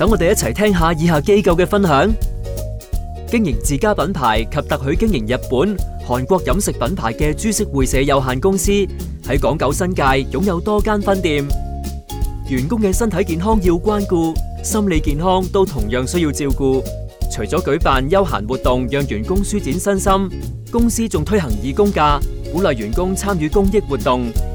等我哋一齊聽下以下機構嘅分享。經營自家品牌及特許經營日本、韓國飲食品牌嘅株式會社有限公司喺港九新界擁有多間分店。員工嘅身體健康要關顧，心理健康都同樣需要照顧。除咗舉辦休閒活動讓員工舒展身心，公司仲推行義工假，鼓勵員工參與公益活動，